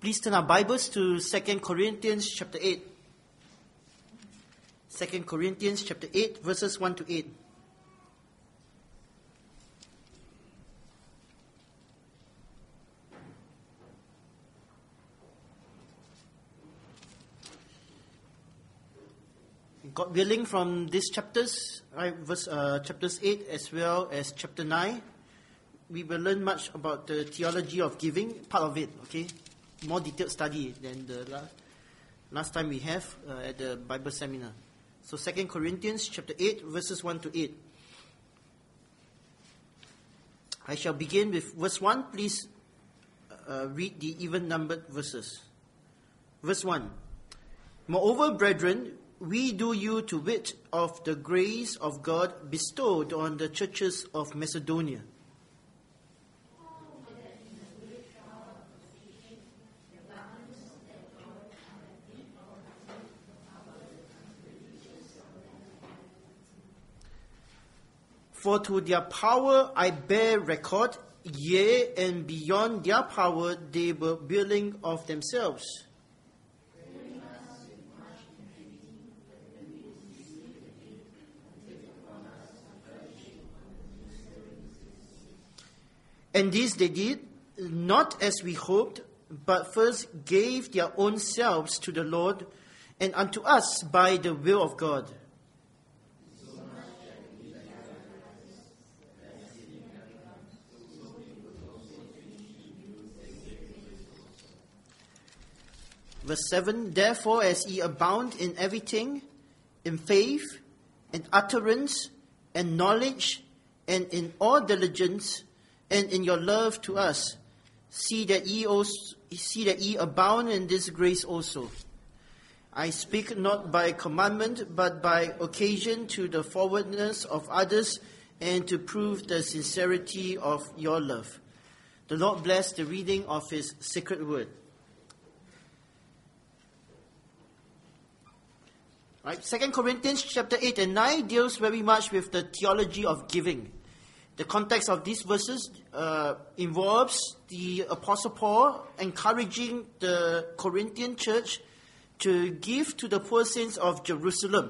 Please turn our Bibles to 2 Corinthians chapter 8. 2 Corinthians chapter 8, verses 1 to 8. God willing, from these chapters, chapters 8 as well as chapter 9, we will learn much about the theology of giving, part of it, okay? More detailed study than the last time we have at the Bible seminar. So 2 Corinthians chapter 8, verses 1 to 8. I shall begin with verse 1. Please read the even-numbered verses. Verse 1. Moreover, brethren, we do you to wit of the grace of God bestowed on the churches of Macedonia. For to their power I bear record, yea, and beyond their power they were willing of themselves. And this they did, not as we hoped, but first gave their own selves to the Lord, and unto us by the will of God. Verse 7, therefore as ye abound in everything, in faith, in utterance, and knowledge, and in all diligence, and in your love to us, see that ye abound in this grace also. I speak not by commandment, but by occasion to the forwardness of others, and to prove the sincerity of your love. The Lord bless the reading of His sacred word. Right, 2 Corinthians chapter 8 and 9 deals very much with the theology of giving. The context of these verses involves the Apostle Paul encouraging the Corinthian church to give to the poor saints of Jerusalem.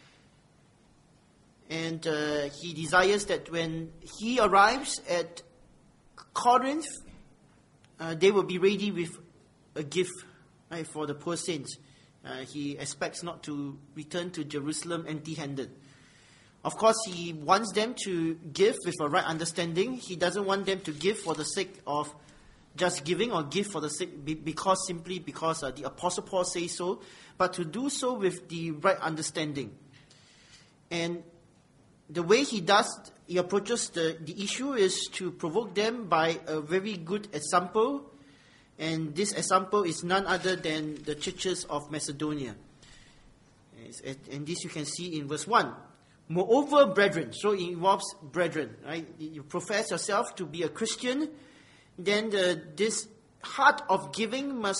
And he desires that when he arrives at Corinth, they will be ready with a gift, right, for the poor saints. He expects not to return to Jerusalem empty-handed. Of course, he wants them to give with a right understanding. He doesn't want them to give for the sake of just giving, or give for the sake because the Apostle Paul says so, but to do so with the right understanding. And the way he approaches the issue is to provoke them by a very good example. And this example is none other than the churches of Macedonia. And this you can see in verse 1. Moreover, brethren. So it involves brethren, right? You profess yourself to be a Christian, then this heart of giving must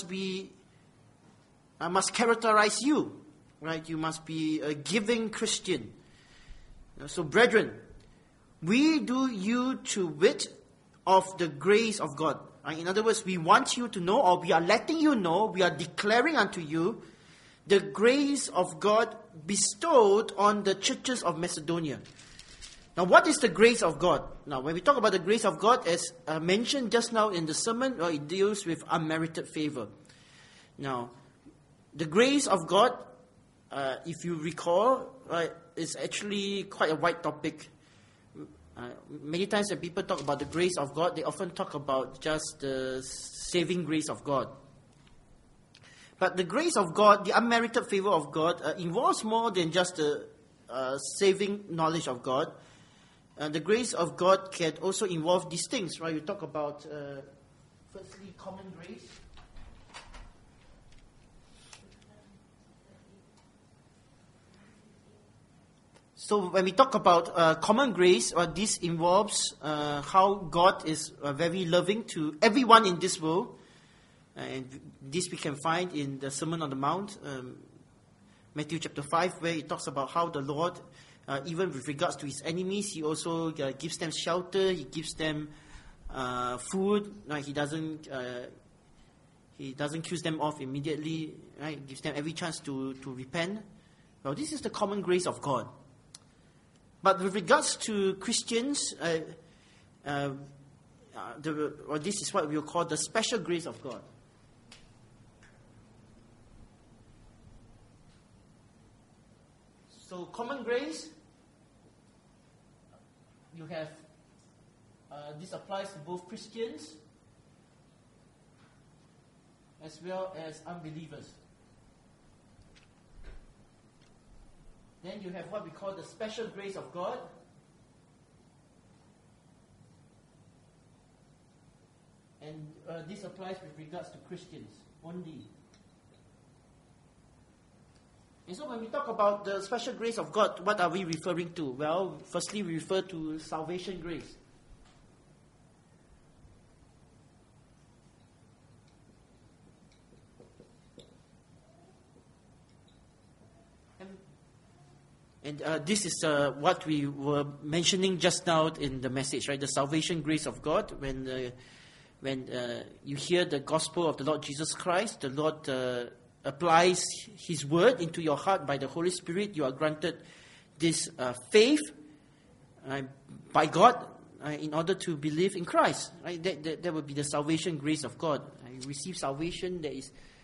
characterize you, right? You must be a giving Christian. So, brethren, we do you to wit of the grace of God. In other words, we want you to know, or we are letting you know, we are declaring unto you the grace of God bestowed on the churches of Macedonia. Now, what is the grace of God? Now, when we talk about the grace of God, as mentioned just now in the sermon, it deals with unmerited favor. Now, the grace of God, if you recall, is actually quite a wide topic. Many times when people talk about the grace of God, they often talk about just the saving grace of God. But the grace of God, the unmerited favor of God, involves more than just the saving knowledge of God. The grace of God can also involve these things, right? You talk about, firstly, common grace. So when we talk about common grace, this involves how God is very loving to everyone in this world. And this we can find in the Sermon on the Mount, Matthew chapter 5, where it talks about how the Lord, even with regards to His enemies, He also gives them shelter, He gives them food. He doesn't He doesn't kill them off immediately, right? Gives them every chance to repent. Well, this is the common grace of God. But with regards to Christians, this is what we'll call the special grace of God. So common grace, you have, this applies to both Christians as well as unbelievers. Then you have what we call the special grace of God. And this applies with regards to Christians only. And so when we talk about the special grace of God, what are we referring to? Well, firstly we refer to salvation grace. And this is what we were mentioning just now in the message, right? The salvation grace of God. When you hear the gospel of the Lord Jesus Christ, the Lord applies His word into your heart by the Holy Spirit. You are granted this faith by God in order to believe in Christ. Right? That would be the salvation grace of God. You receive salvation that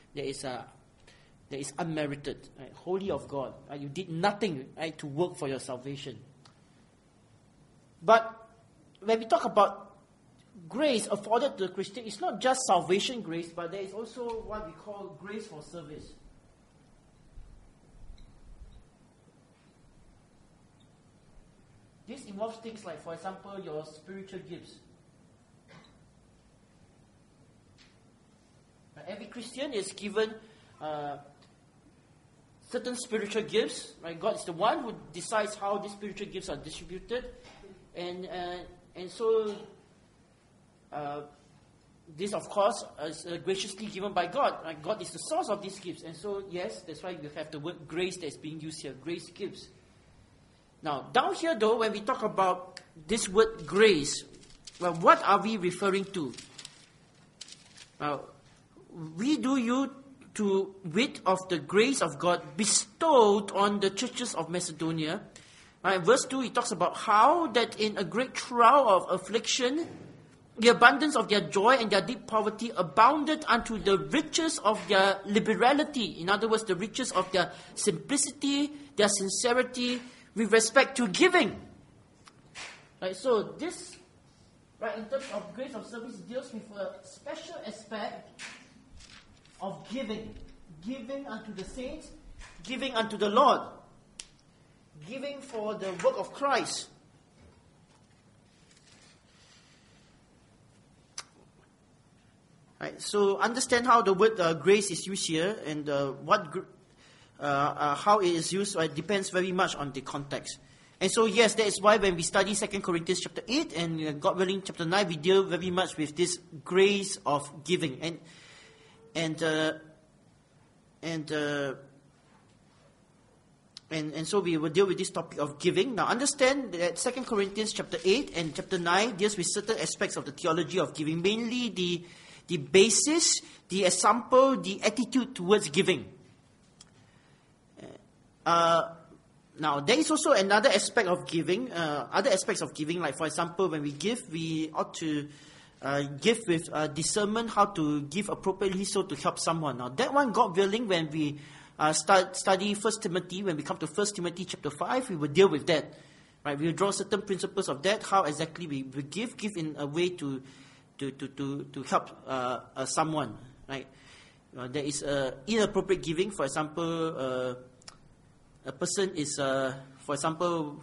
is unmerited, right? Holy of God. Right? You did nothing, right, to work for your salvation. But when we talk about grace afforded to the Christian, it's not just salvation grace, but there is also what we call grace for service. This involves things like, for example, your spiritual gifts. Every Christian is given certain spiritual gifts, right? God is the one who decides how these spiritual gifts are distributed, and so this, of course, is graciously given by God. Right? God is the source of these gifts, and so yes, that's why you have the word grace that is being used here. Grace gifts. Now, down here, though, when we talk about this word grace, well, what are we referring to? We do you to wit of the grace of God bestowed on the churches of Macedonia. Verse 2, he talks about how that in a great trial of affliction, the abundance of their joy and their deep poverty abounded unto the riches of their liberality. In other words, the riches of their simplicity, their sincerity, with respect to giving. Right, so this, right, in terms of grace of service, deals with a special aspect of giving. Giving unto the saints, giving unto the Lord. Giving for the work of Christ. Right, so understand how the word grace is used here, and how it is used depends very much on the context. And so yes, that is why when we study 2 Corinthians chapter 8 and God willing chapter 9, we deal very much with this grace of giving. And so we will deal with this topic of giving. Now understand that 2 Corinthians chapter 8 and chapter 9 deals with certain aspects of the theology of giving, mainly the basis, the example, the attitude towards giving. Now, there is also another aspect of giving, other aspects of giving, like for example, when we give, we ought to give with discernment how to give appropriately so to help someone. Now, that one, God willing, when we study 1 Timothy, when we come to 1 Timothy chapter 5, we will deal with that. Right? We will draw certain principles of that, how exactly we give in a way to help someone. Right? There is inappropriate giving. For example, a person is, for example,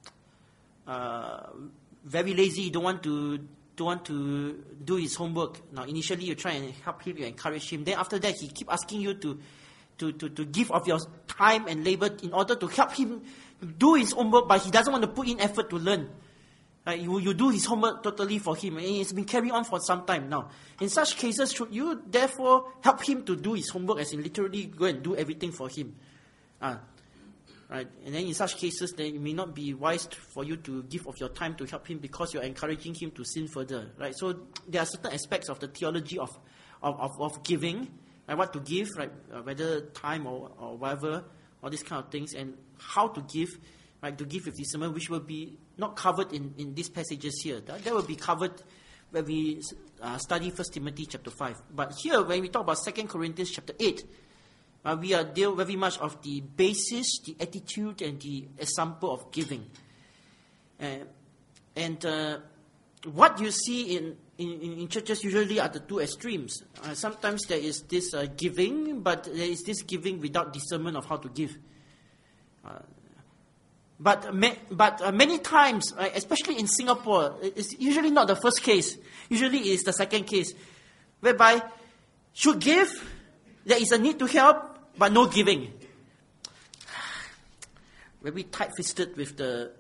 very lazy, don't want to do his homework. Now, initially you try and help him, you encourage him. Then after that, he keep asking you to give of your time and labor in order to help him do his homework, but he doesn't want to put in effort to learn. You do his homework totally for him, and it's been carrying on for some time now. In such cases, should you therefore help him to do his homework, as in literally go and do everything for him? Right? And then in such cases, then it may not be wise for you to give of your time to help him because you're encouraging him to sin further. Right? So there are certain aspects of the theology of of giving, like what to give, right? Whether time or whatever, all these kind of things, and how to give, right? To give with discernment, which will be not covered in these passages here. That will be covered when we study 1 Timothy chapter 5. But here, when we talk about 2 Corinthians chapter 8, we are deal very much of the basis, the attitude, and the example of giving. And what you see in churches usually are the two extremes. Sometimes there is this giving, but there is this giving without discernment of how to give. But many times, especially in Singapore, it's usually not the first case. Usually it's the second case, whereby should give, there is a need to help, but no giving. Very tight-fisted with the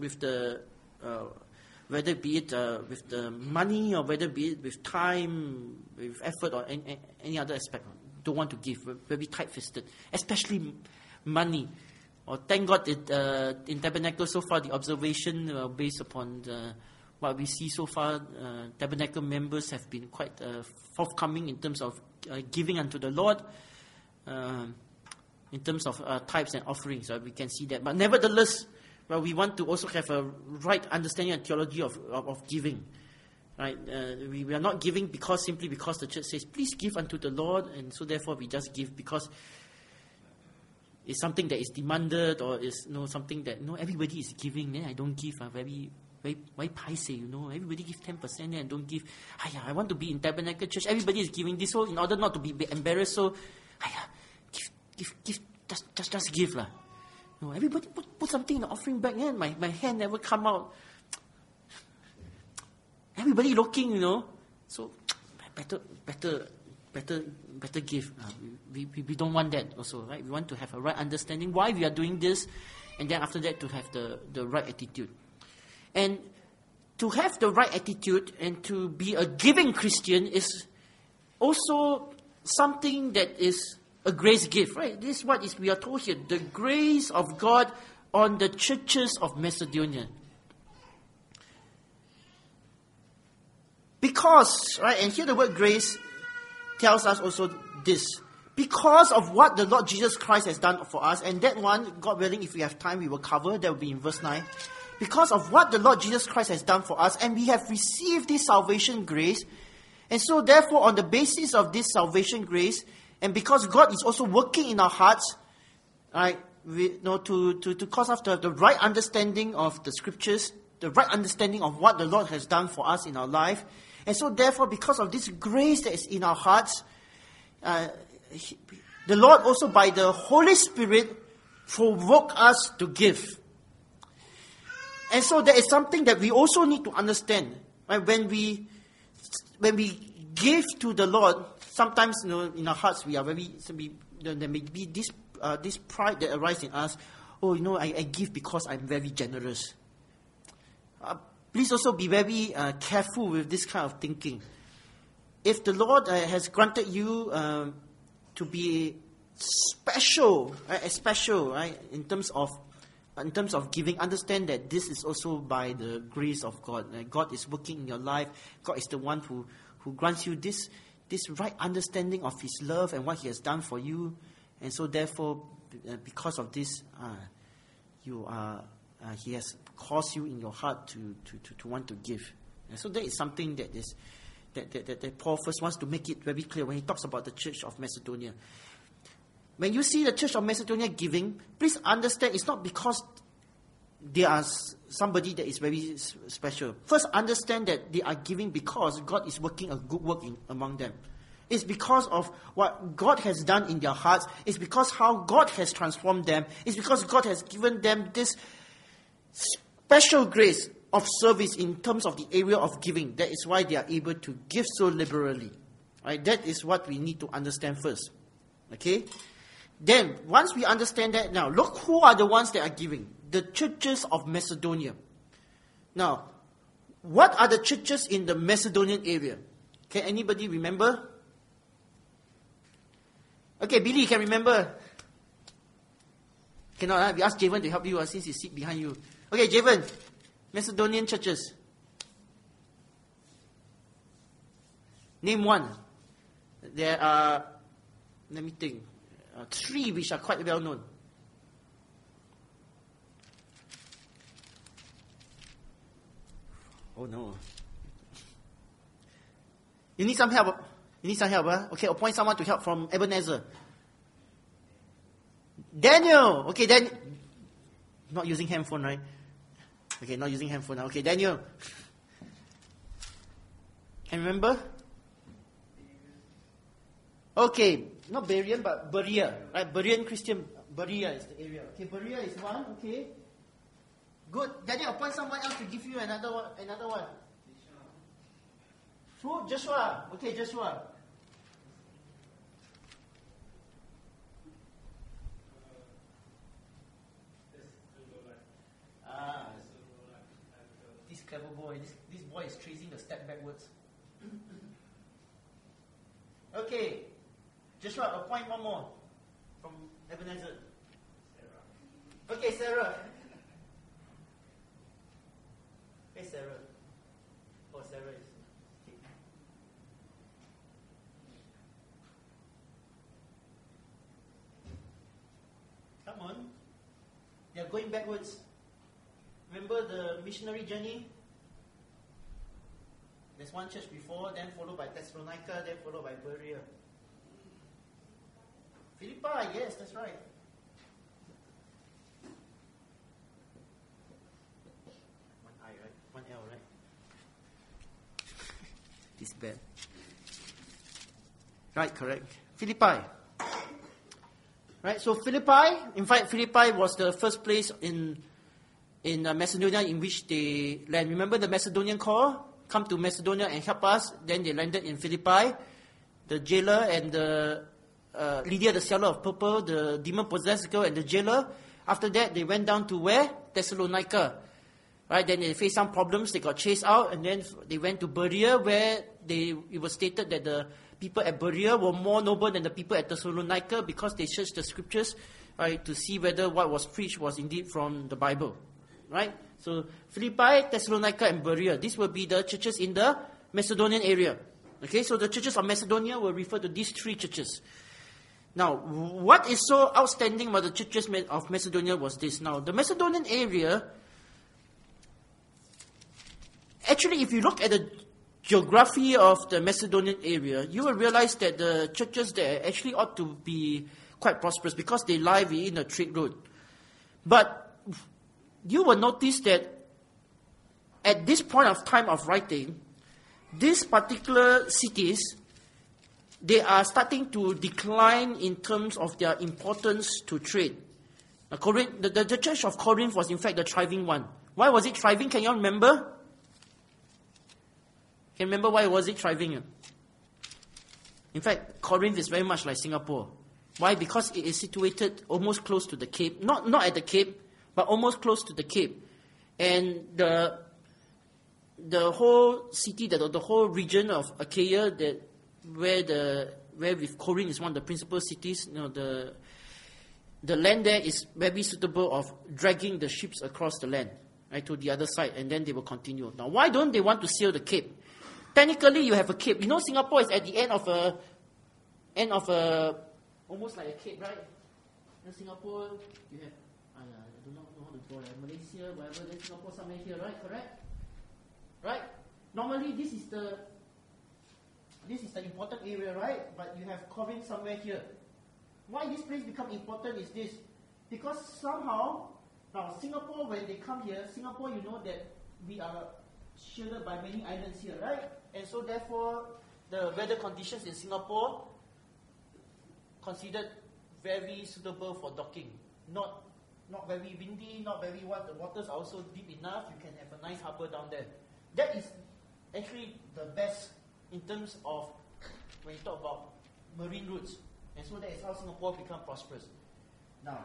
whether be it with the money or whether be it with time, with effort or any other aspect. Don't want to give. Very tight-fisted, especially money. Or thank God in Tabernacle so far, the observation based upon what we see so far, Tabernacle members have been quite forthcoming in terms of giving unto the Lord, in terms of tithes and offerings. We can see that. But nevertheless, we want to also have a right understanding and theology of giving. Right? We are not giving simply because the church says, please give unto the Lord, and so therefore we just give because it's something that is demanded, or is something that everybody is giving. Then I don't give. Very paise, everybody give 10%, then I don't give. I want to be in Tabernacle Church. Everybody is giving this, so in order not to be embarrassed, so give, just give lah. No, everybody put something in the offering bag. And my hand never come out. Everybody looking, So better give. We don't want that also, right? We want to have a right understanding why we are doing this, and then after that to have the right attitude. And to have the right attitude and to be a giving Christian is also something that is a grace gift, right? This is what we are told here. The grace of God on the churches of Macedonia. Because, right, and here the word grace tells us also this. Because of what the Lord Jesus Christ has done for us, and that one, God willing, if we have time, we will cover. That will be in verse 9. Because of what the Lord Jesus Christ has done for us, and we have received this salvation grace, and so therefore on the basis of this salvation grace, and because God is also working in our hearts, right, to cause us to have the right understanding of the scriptures, the right understanding of what the Lord has done for us in our life, and so therefore because of this grace that is in our hearts, the Lord also by the Holy Spirit provoke us to give. And so there is something that we also need to understand, right? When we give to the Lord, sometimes in our hearts there may be this pride that arises in us. I give because I'm very generous. Please also be very careful with this kind of thinking. If the Lord has granted you to be special, right, in terms of giving, understand that this is also by the grace of God. God is working in your life. God is the one who grants you this right understanding of His love and what He has done for you. And so therefore, because of this, He has caused you in your heart to want to give. And so that is something that Paul first wants to make it very clear when he talks about the church of Macedonia. When you see the church of Macedonia giving, please understand it's not because they are somebody that is very special. First, understand that they are giving because God is working a good work among them. It's because of what God has done in their hearts. It's because how God has transformed them. It's because God has given them this special grace of service in terms of the area of giving. That is why they are able to give so liberally. Right? That is what we need to understand first. Okay? Then, once we understand that, now, look who are the ones that are giving. The churches of Macedonia. Now, what are the churches in the Macedonian area? Can anybody remember? Okay, Billy, you can remember. Cannot, we ask Javen to help you since he sits behind you. Okay, Javen, Macedonian churches. Name one. there are, let me think, 3 which are quite well known. Oh no. You need some help? You need some help, huh? Okay, appoint someone to help from Ebenezer. Daniel! Okay, not using handphone, right? Okay, not using handphone now. Okay, Daniel. Can you remember? Okay, not Berean, but Berea. Right? Berean Christian. Berea is the area. Okay, Berea is one. Okay. Good. Daniel, appoint someone else to give you another one. Who? Joshua. Okay, Joshua. This clever boy. This boy is tracing the step backwards. Okay. Joshua, appoint one more from Ebenezer. Sarah. Okay, Sarah. Hey, Sarah. Oh, Sarah is. Okay. Come on. They are going backwards. Remember the missionary journey? There's one church before, then followed by Thessalonica, then followed by Berea. Philippi, yes, that's right. One I, right? One L, right? This bad. Right, correct. Philippi. Right, so Philippi, in fact, Philippi was the first place in Macedonia in which they land. Remember the Macedonian call? Come to Macedonia and help us. Then they landed in Philippi. The jailer and the Lydia, the seller of purple, the demon-possessed girl and the jailer. After that, they went down to where? Thessalonica. Right, then they faced some problems. They got chased out, and then they went to Berea, where it was stated that the people at Berea were more noble than the people at Thessalonica because they searched the scriptures, right, to see whether what was preached was indeed from the Bible. Right? So Philippi, Thessalonica, and Berea. These will be the churches in the Macedonian area. Okay, so the churches of Macedonia will refer to these 3 churches. Now, what is so outstanding about the churches of Macedonia was this. Now, the Macedonian area, actually, if you look at the geography of the Macedonian area, you will realize that the churches there actually ought to be quite prosperous because they lie within a trade road. But you will notice that at this point of time of writing, these particular cities, they are starting to decline in terms of their importance to trade. Now, the church of Corinth was in fact the thriving one. Why was it thriving? Can you all remember? Can you remember why was it thriving? In fact, Corinth is very much like Singapore. Why? Because it is situated almost close to the Cape. Not at the Cape, but almost close to the Cape. And the whole city, the whole region of Achaia, where with Corinth is one of the principal cities, the land there is very suitable of dragging the ships across the land, right, to the other side, and then they will continue. Now, why don't they want to sail the Cape? Technically, you have a Cape. You know, Singapore is at the end of a almost like a Cape, right? In Singapore, you have I do not know how to draw that. Malaysia, whatever, then Singapore somewhere here, right? Correct? Right? Normally this is the important area, right? But you have Corinth somewhere here. Why this place become important is this. Because somehow, now Singapore, when they come here, Singapore, you know that we are shielded by many islands here, right? And so therefore, the weather conditions in Singapore considered very suitable for docking. Not very windy, not very what. The waters are also deep enough. You can have a nice harbor down there. That is actually the best in terms of when you talk about marine routes. And so that is how Singapore become prosperous. Now,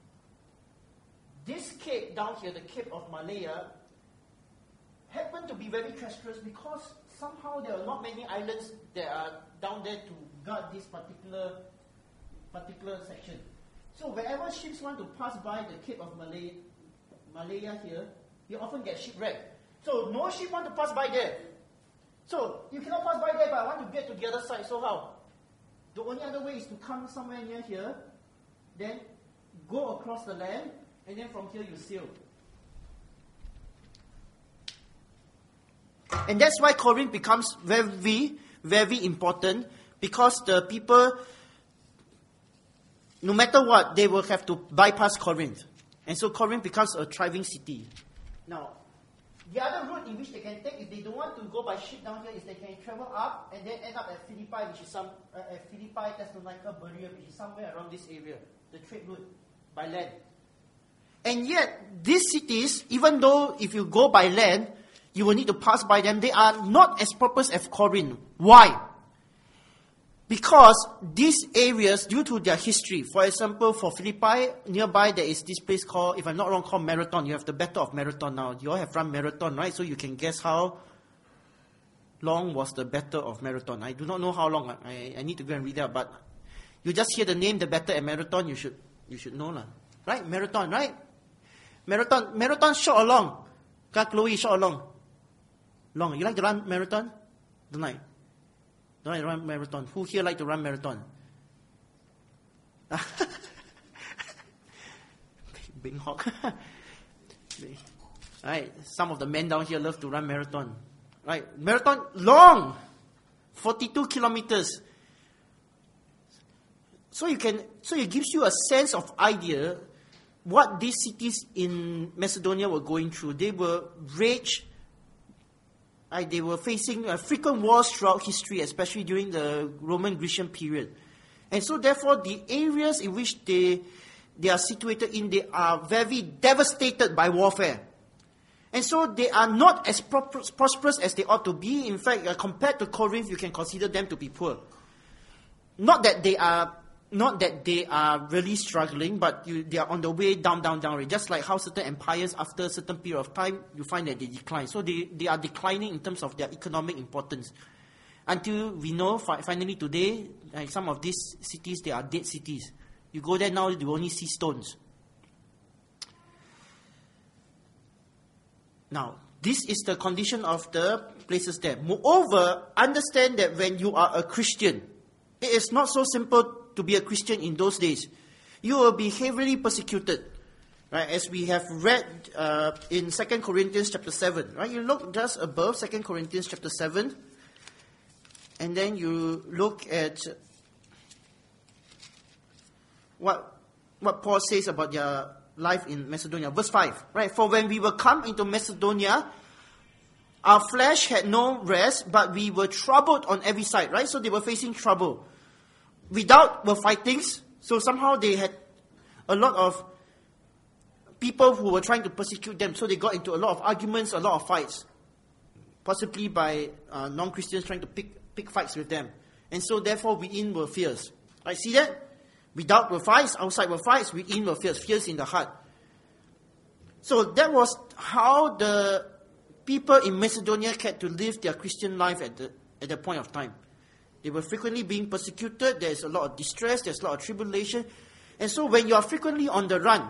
this cape down here, the Cape of Malaya, happened to be very treacherous because somehow there are not many islands that are down there to guard this particular section. So whenever ships want to pass by the Cape of Malaya here, you often get shipwrecked. So no ship want to pass by there. So you cannot pass by there, but I want to get to the other side. So how? The only other way is to come somewhere near here, then go across the land, and then from here you sail. And that's why Corinth becomes very, very important, because the people, no matter what, they will have to bypass Corinth. And so Corinth becomes a thriving city. Now, the other route in which they can take, if they don't want to go by ship down here, is they can travel up and then end up at Philippi, which is at Philippi, Thessalonica, Berea, which is somewhere around this area, the trade route by land. And yet, these cities, even though if you go by land, you will need to pass by them, they are not as prosperous as Corinth. Why? Because these areas, due to their history, for example, for Philippi, nearby there is this place called, if I'm not wrong, called Marathon. You have the Battle of Marathon now. You all have run Marathon, right? So you can guess how long was the Battle of Marathon. I do not know how long. I need to go and read that. But you just hear the name, the Battle at Marathon, you should know. Right? Marathon, right? Marathon short or long? Chloe, short or long? Long. You like to run marathon? Don't like? Don't like to run marathon? Who here like to run marathon? Bing Hawk. Right. Some of the men down here love to run marathon. Right. Marathon long. 42 kilometers. So it gives you a sense of idea what these cities in Macedonia were going through. They were raged. They were facing frequent wars throughout history, especially during the Roman-Grecian period. And so therefore, the areas in which they are situated in, they are very devastated by warfare. And so they are not as prosperous as they ought to be. In fact, compared to Corinth, you can consider them to be poor. Not that they are really struggling, but they are on the way down. Just like how certain empires, after a certain period of time, you find that they decline. So they are declining in terms of their economic importance. Until we know, finally today, like some of these cities, they are dead cities. You go there now, you only see stones. Now, this is the condition of the places there. Moreover, understand that when you are a Christian, it is not so simple to be a Christian in those days. You will be heavily persecuted, right? As we have read in 2 Corinthians chapter 7, right? You look just above 2 Corinthians chapter 7, and then you look at what Paul says about their life in Macedonia. Verse 5, right? For when we were come into Macedonia, our flesh had no rest, but we were troubled on every side, right? So they were facing trouble. Without were fightings, so somehow they had a lot of people who were trying to persecute them, so they got into a lot of arguments, a lot of fights, possibly by non-Christians trying to pick fights with them. And so therefore within were fears. Right, see that? Without were fights, outside were fights, within were fears in the heart. So that was how the people in Macedonia had to live their Christian life at the point of time. They were frequently being persecuted. There's a lot of distress. There's a lot of tribulation. And so when you are frequently on the run,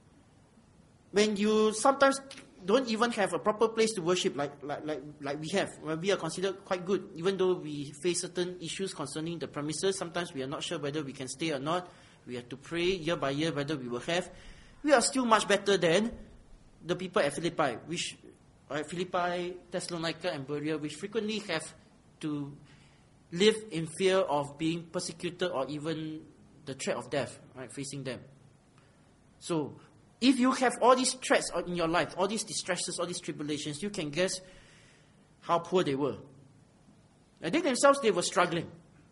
when you sometimes don't even have a proper place to worship like we have, when we are considered quite good, even though we face certain issues concerning the premises, sometimes we are not sure whether we can stay or not. We have to pray year by year whether we will have. We are still much better than the people at Philippi, Philippi, Thessalonica, and Berea, which frequently have to live in fear of being persecuted or even the threat of death, right, facing them. So, if you have all these threats in your life, all these distresses, all these tribulations, you can guess how poor they were. And they themselves, they were struggling.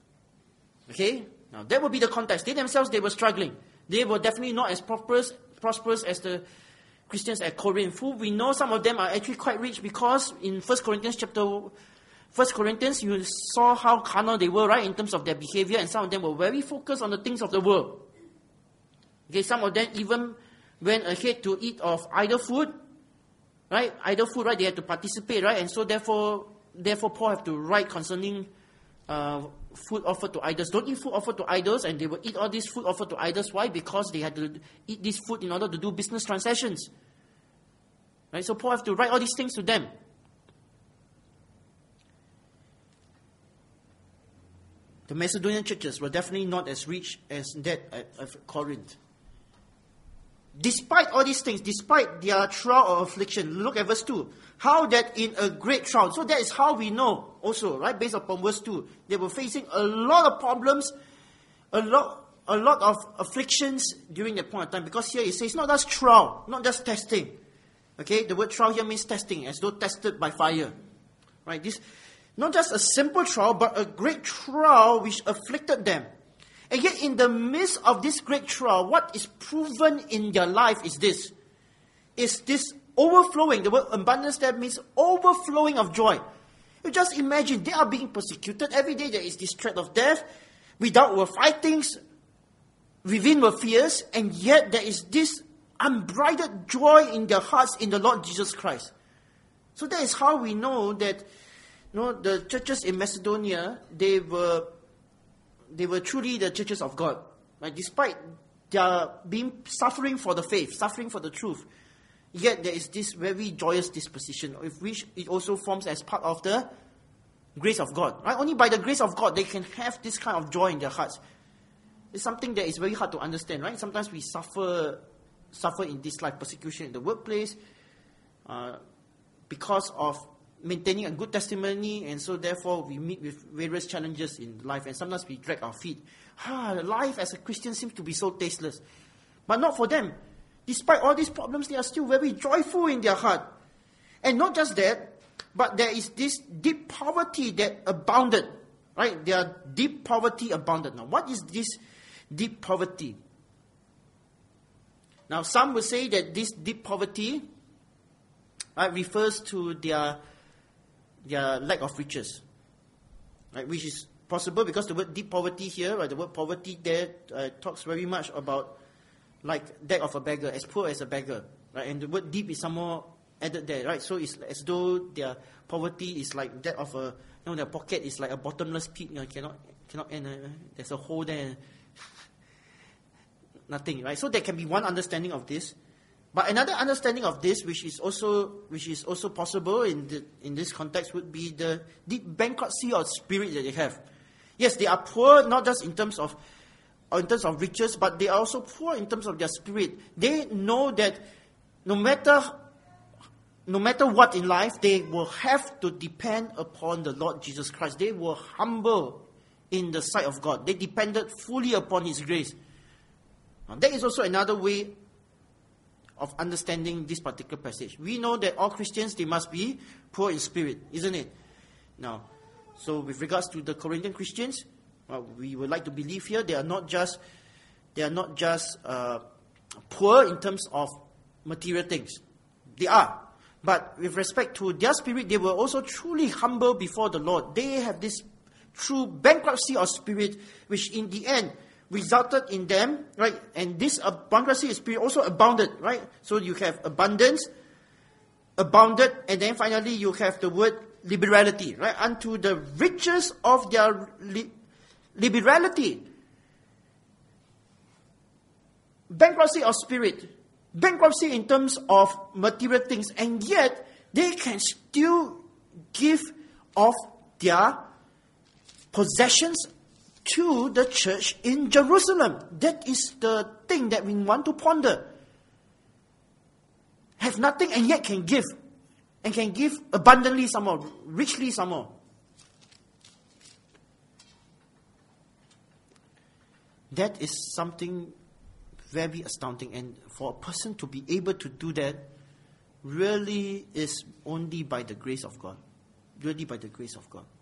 Okay? Now, that would be the context. They themselves, they were struggling. They were definitely not as prosperous as the Christians at Corinth, who we know some of them are actually quite rich, because in 1 Corinthians, you saw how carnal they were, right, in terms of their behavior, and some of them were very focused on the things of the world. Okay, some of them even went ahead to eat of idol food, right? Idol food, right? They had to participate, right? And so therefore Paul have to write concerning food offered to idols. Don't eat food offered to idols, and they will eat all this food offered to idols. Why? Because they had to eat this food in order to do business transactions. Right? So Paul have to write all these things to them. the Macedonian churches were definitely not as rich as that at Corinth. Despite all these things, despite their trial or affliction, look at verse 2. How that in a great trial. So that is how we know also, right? Based upon verse 2. They were facing a lot of problems, a lot of afflictions during that point of time. Because here it says not just trial, not just testing. Okay, the word trial here means testing, as though tested by fire. Right? This not just a simple trial, but a great trial which afflicted them. And yet in the midst of this great trial, what is proven in their life is this. Is this overflowing. The word abundance there means overflowing of joy. You just imagine, they are being persecuted. Every day there is this threat of death. Without were fightings. Within were fears. And yet there is this unbridled joy in their hearts in the Lord Jesus Christ. So that is how we know that the churches in Macedonia, they were truly the churches of God. Right? Despite their suffering for the faith, suffering for the truth, yet there is this very joyous disposition, of which it also forms as part of the grace of God. Right? Only by the grace of God they can have this kind of joy in their hearts. It's something that is very hard to understand. Right? Sometimes we suffer in this life, persecution in the workplace, because of maintaining a good testimony, and so therefore we meet with various challenges in life, and sometimes we drag our feet. Life as a Christian seems to be so tasteless. But not for them. Despite all these problems, they are still very joyful in their heart. And not just that, but there is this deep poverty that abounded. Right? Their deep poverty abounded. Now, what is this deep poverty? Now, some will say that this deep poverty refers to their lack of riches, right? Which is possible because the word deep poverty here, right, the word poverty there talks very much about like that of a beggar, as poor as a beggar, right? And the word deep is somewhere added there, right? So it's as though their poverty is like that of a, their pocket is like a bottomless pit, cannot end. There's a hole there, nothing, right? So there can be one understanding of this. But another understanding of this, which is also possible in this context, would be the deep bankruptcy of spirit that they have. Yes, they are poor not just in terms of riches, but they are also poor in terms of their spirit. They know that no matter what in life, they will have to depend upon the Lord Jesus Christ. They were humble in the sight of God. They depended fully upon His grace. Now, that is also another way of understanding this particular passage. We know that all Christians, they must be poor in spirit, isn't it? Now, so with regards to the Corinthian Christians, we would like to believe here they are not just poor in terms of material things. They are. But with respect to their spirit, they were also truly humble before the Lord. They have this true bankruptcy of spirit, which in the end resulted in them, right? And this bankruptcy of spirit also abounded, right? So you have abundance, abounded, and then finally you have the word liberality, right? Unto the riches of their liberality. Bankruptcy of spirit, bankruptcy in terms of material things, and yet they can still give of their possessions to the church in Jerusalem. That is the thing that we want to ponder. Have nothing and yet can give. And can give abundantly some more, richly some more. That is something very astounding. And for a person to be able to do that really is only by the grace of God. Really by the grace of God.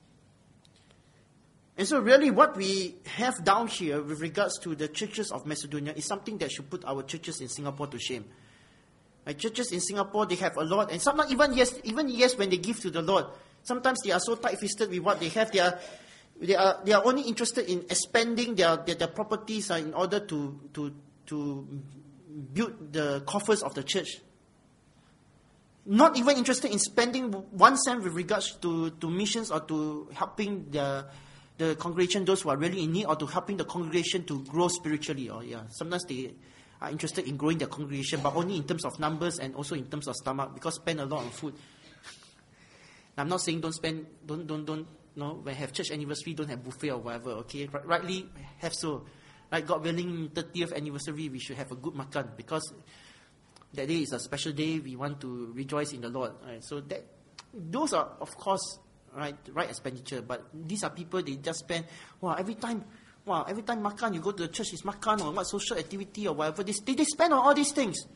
And so really what we have down here with regards to the churches of Macedonia is something that should put our churches in Singapore to shame. Right? Churches in Singapore, they have a lot, and sometimes even when they give to the Lord, sometimes they are so tight-fisted with what they have. They are only interested in expanding their properties in order to build the coffers of the church. Not even interested in spending 1 cent with regards to missions or to helping the congregation, those who are really in need, or to helping the congregation to grow spiritually. Sometimes they are interested in growing their congregation, but only in terms of numbers and also in terms of stomach, because spend a lot on food. I'm not saying don't spend, don't when we have church anniversary, don't have buffet or whatever, okay? Rightly have so. Like God willing, 30th anniversary, we should have a good makan, because that day is a special day. We want to rejoice in the Lord. Right? So those are, of course, right expenditure. But these are people, they just spend, every time makan, you go to the church, it's makan or what social activity or whatever. They spend on all these things.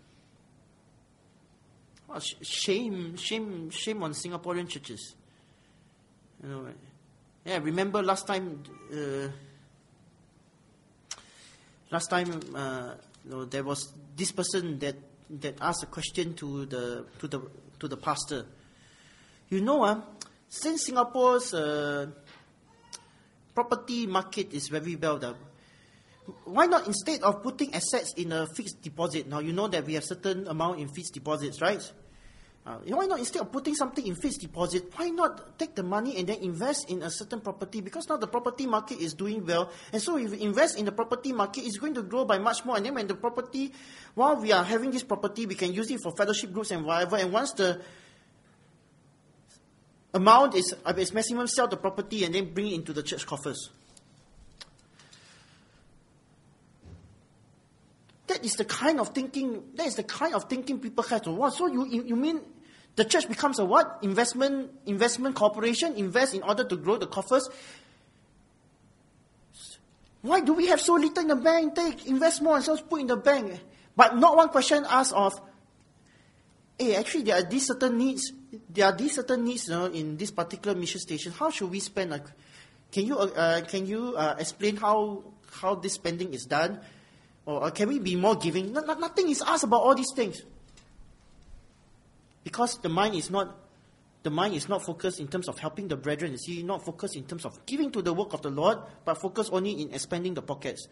Shame on Singaporean churches. Remember last time there was this person that asked a question to the pastor. Since Singapore's property market is very well done, why not, instead of putting assets in a fixed deposit, now you know that we have certain amount in fixed deposits, right? Why not, instead of putting something in fixed deposit, why not take the money and then invest in a certain property? Because now the property market is doing well. And so if you invest in the property market, it's going to grow by much more. And then when the property, while we are having this property, we can use it for fellowship groups and whatever. And once the amount is maximum, sell the property and then bring it into the church coffers. That is the kind of thinking people have to watch. So you mean the church becomes a what? Investment corporation, invest in order to grow the coffers? Why do we have so little in the bank? Invest more and so put in the bank. But not one question asked of, actually there are these certain needs. There are these certain needs in this particular mission station. How should we spend? Can you explain how this spending is done? Or can we be more giving? Nothing is asked about all these things. Because the mind is not focused in terms of helping the brethren. You see, not focused in terms of giving to the work of the Lord, but focused only in expanding the pockets.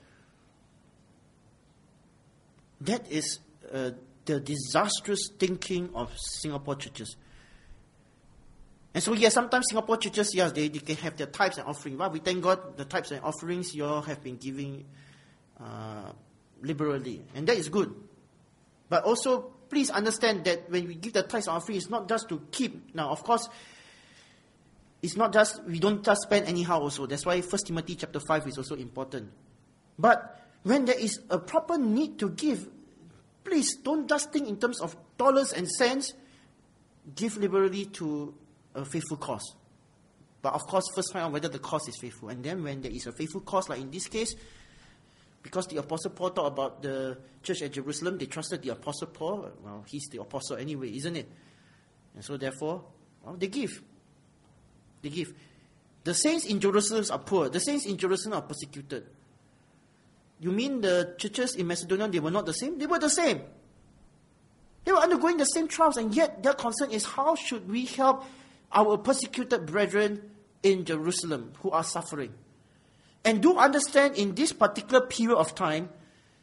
That is the disastrous thinking of Singapore churches. And so, sometimes Singapore churches, they can have their tithes and offerings. Well, we thank God the tithes and offerings you all have been giving liberally, and that is good. But also, please understand that when we give the tithes and offering, it's not just to keep. Now, of course, it's not just, we don't just spend anyhow also. That's why 1 Timothy chapter 5 is also important. But when there is a proper need to give, please don't just think in terms of dollars and cents. Give liberally to a faithful cause. But of course, first find out whether the cause is faithful. And then when there is a faithful cause, like in this case, because the Apostle Paul talked about the church at Jerusalem, they trusted the Apostle Paul. Well, he's the apostle anyway, isn't it? And so therefore, they give. They give. The saints in Jerusalem are poor. The saints in Jerusalem are persecuted. You mean the churches in Macedonia, they were not the same? They were the same. They were undergoing the same trials, and yet their concern is, how should we help our persecuted brethren in Jerusalem who are suffering? And do understand, in this particular period of time,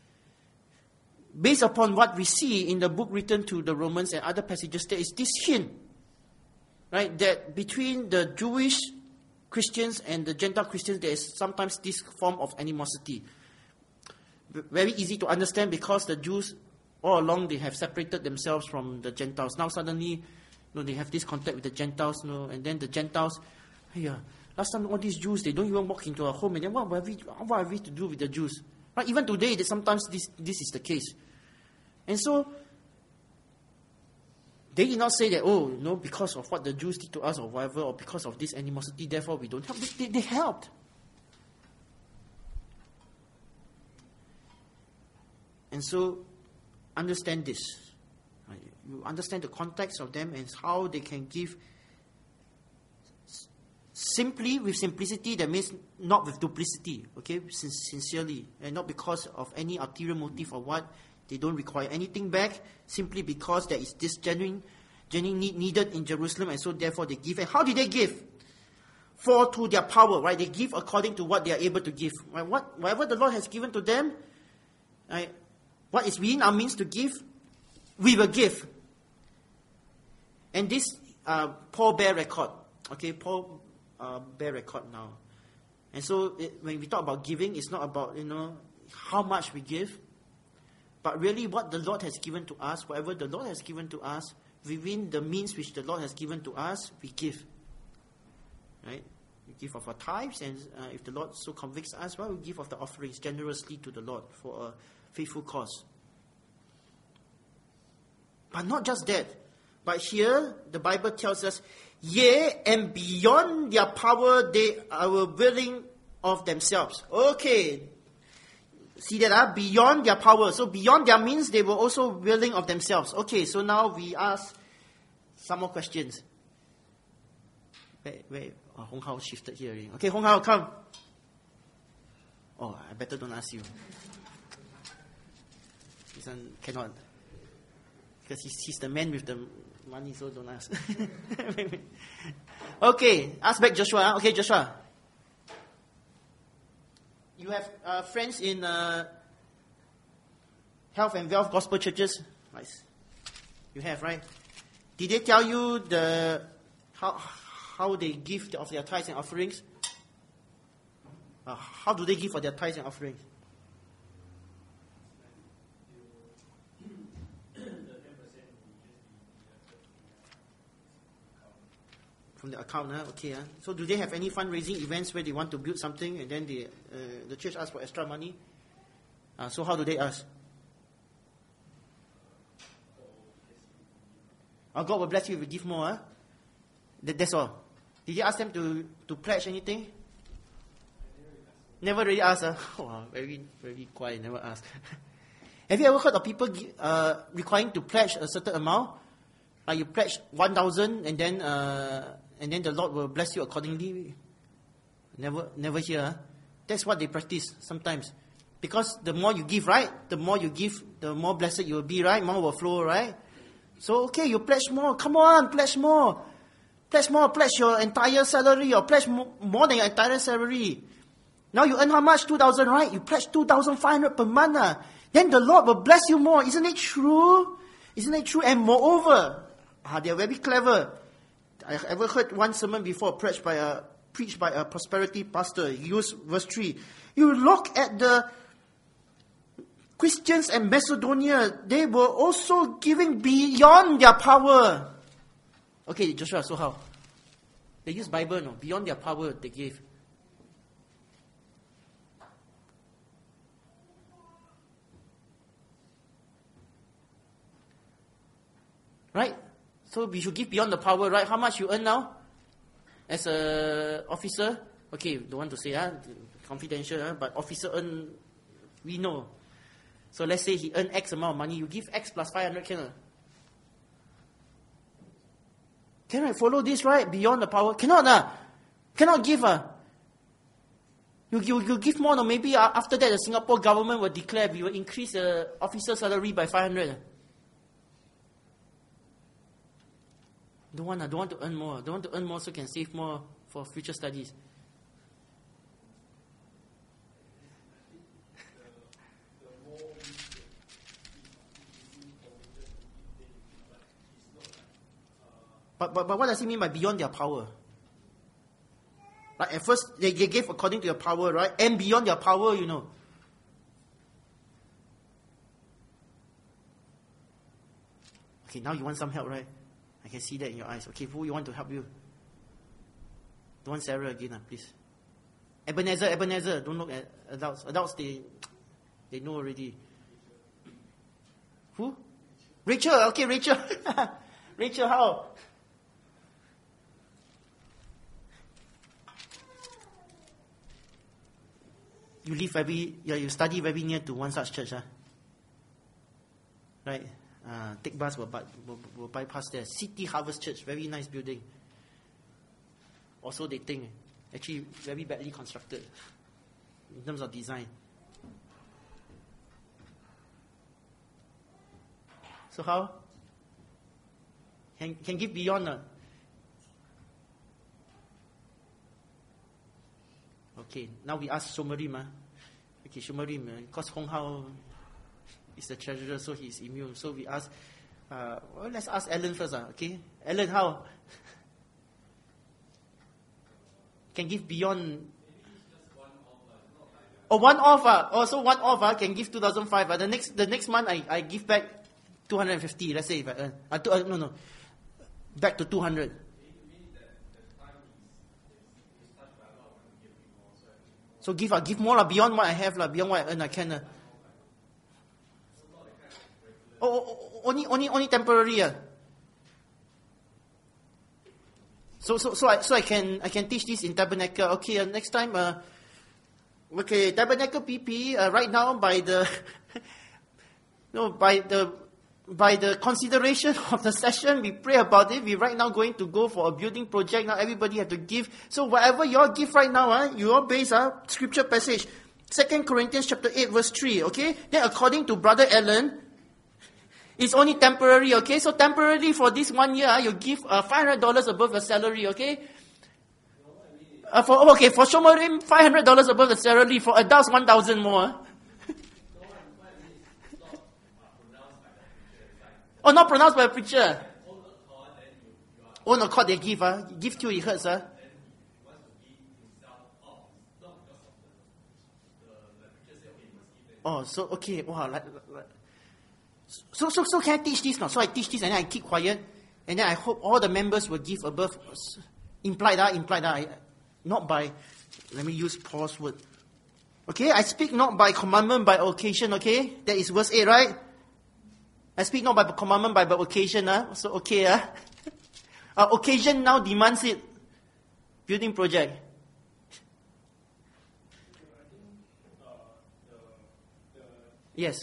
based upon what we see in the book written to the Romans and other passages, there is this hint, right, that between the Jewish Christians and the Gentile Christians, there is sometimes this form of animosity. Very easy to understand, because the Jews, all along, they have separated themselves from the Gentiles. Now suddenly, they have this contact with the Gentiles, and then the Gentiles, last time all these Jews, they don't even walk into a home, and then what have we to do with the Jews? Right? Even today, sometimes this is the case. And so, they did not say that, because of what the Jews did to us or whatever, or because of this animosity, therefore we don't help. They helped. And so, understand this. Right? You understand the context of them and how they can give simply, with simplicity. That means not with duplicity, okay? Sincerely, and not because of any ulterior motive or what. They don't require anything back, simply because there is this genuine need needed in Jerusalem, and so therefore they give. And how did they give? For to their power, right? They give according to what they are able to give. Right? Whatever the Lord has given to them, right? What is within our means to give, we will give. And this Paul bear record. Okay, Paul bear record now. And so when we talk about giving, it's not about, how much we give, but really what the Lord has given to us. Whatever the Lord has given to us, within the means which the Lord has given to us, we give. Right? We give of our tithes, and if the Lord so convicts us, well, we give of the offerings generously to the Lord for a faithful cause. But not just that. But here, the Bible tells us, yea, and beyond their power, they are willing of themselves. Okay. See that? Beyond their power. So beyond their means, they were also willing of themselves. Okay, so now we ask some more questions. Wait. Oh, Hong Hao shifted here already. Okay, Hong Hao, come. Oh, I better don't ask you. This one cannot. Because he's the man with the money, so don't ask. Wait. Okay, ask back Joshua. Okay, Joshua. You have friends in Health and Wealth Gospel churches? Nice. You have, right? Did they tell you how they give of their tithes and offerings? How do they give for their tithes and offerings? From the account, okay. So do they have any fundraising events where they want to build something and then the church asks for extra money? So how do they ask? God will bless you if you give more. That's all. Did you ask them to pledge anything? Never really asked. Very, very quiet, never asked. Have you ever heard of people requiring to pledge a certain amount? Like you pledge 1,000 and then the Lord will bless you accordingly. Never hear. That's what they practice sometimes. Because the more you give, right? The more you give, the more blessed you will be, right? More will flow, right? So, okay, you pledge more. Come on, pledge more. Pledge more. Pledge your entire salary or pledge more than your entire salary. Now you earn how much? 2,000, right? You pledge 2,500 per month. Then the Lord will bless you more. Isn't it true? Isn't it true? And moreover, they are very clever. I ever heard one sermon before preached by a prosperity pastor. He used verse 3. You look at the Christians in Macedonia, they were also giving beyond their power. Okay, Joshua, so how? They use Bible, no? Beyond their power, they gave. Right? So we should give beyond the power, right? How much you earn now? As a officer? Okay, don't want to say, confidential, but officer earn, we know. So let's say he earned X amount of money, you give X plus 500, can I follow this, right? Beyond the power? Cannot give. You give more, no? Maybe after that the Singapore government will declare we will increase the officer salary by 500. Don't want to earn more. Don't want to earn more so can save more for future studies. But what does it mean by beyond their power? Like at first they gave according to their power, right? And beyond their power, you know. Okay, now you want some help, right? I can see that in your eyes. Okay, who you want to help you? Don't want Sarah again, please. Ebenezer, don't look at adults. Adults, they know already. Who? Rachel, okay, Rachel. Rachel, how? You study very near to one such church, right? Take bus will bypass there. City Harvest Church, very nice building. Also, they think actually very badly constructed in terms of design. So how? Can give beyond. Okay, now we ask Shomarim. Okay, Shomarim, because Hong Hao is the treasurer, so he's immune. So we ask, let's ask Alan first. Okay, Alan, how? Can give beyond. Oh, one off. So one off. Can give 2,500. The next month I give back 250. Let's say if I earn. No. Back to 200. So give more beyond what I have, beyond what I earn, I can. Only temporary. So I can teach this in Tabernacle. Okay, next time. Okay, Tabernacle PP. Right now, by the by the consideration of the session, we pray about it. We right now going to go for a building project. Now everybody have to give. So whatever you all give right now, you all base scripture passage, 2 Corinthians chapter 8 verse 3. Okay, then according to Brother Allen, it's only temporary, okay? So temporarily for this 1 year, you give $500 above your salary, okay? For Shomarim, $500 above the salary. For adults, $1,000 more. Oh, not pronounced by a preacher. Own accord they give, give till it hurts, Oh, so okay, wow, So can I teach this now? So I teach this and then I keep quiet. And then I hope all the members will give above. Implied, not by, let me use Paul's word. Okay, I speak not by commandment, by occasion, okay? That is verse 8, right? I speak not by commandment, by occasion, So okay, occasion now demands it. Building project. Yes.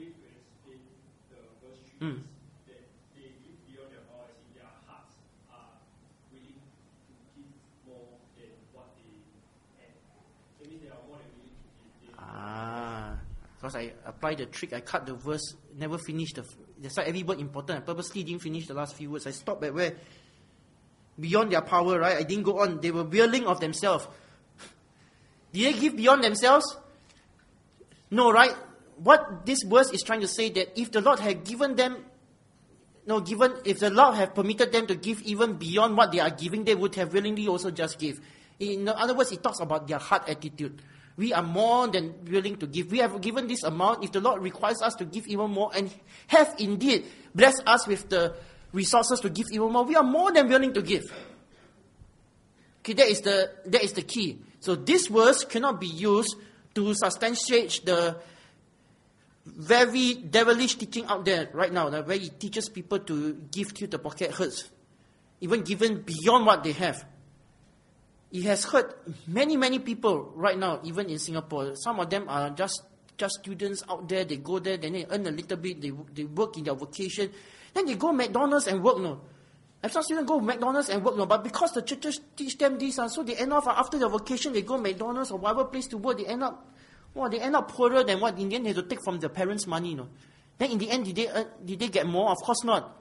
That they give beyond their power, in their hearts are willing to give more than what they have. So it means they are more than willing to give. Because I applied the trick, I cut the verse, never finished that's why every word important. I purposely didn't finish the last few words. I stopped at where beyond their power, right? I didn't go on. They were willing of themselves. Did they give beyond themselves? No, right? What this verse is trying to say that if the Lord had given them, if the Lord had permitted them to give even beyond what they are giving, they would have willingly also just give. In other words, it talks about their heart attitude. We are more than willing to give. We have given this amount. If the Lord requires us to give even more and have indeed blessed us with the resources to give even more, we are more than willing to give. Okay, that is the key. So this verse cannot be used to substantiate the very devilish teaching out there right now, where it teaches people to give till the pocket hurts, even given beyond what they have. It has hurt many people right now, even in Singapore. Some of them are just students out there. They go there, then they earn a little bit. They work in their vocation, then they go McDonald's and work. I've some students go McDonald's and work, but because the churches teach them this, so they end up after their vocation, they go McDonald's or whatever place to work. They end up poorer than what in the end they have to take from their parents' money. Then in the end, did they get more? Of course not.